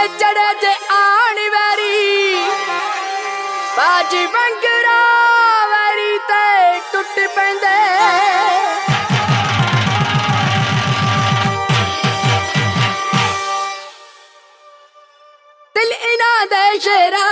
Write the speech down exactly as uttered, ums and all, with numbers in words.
चढ़े जे आण वैरी बाजी वंगरा वैरी ते टुट पैंदे दिल इना दे शेरा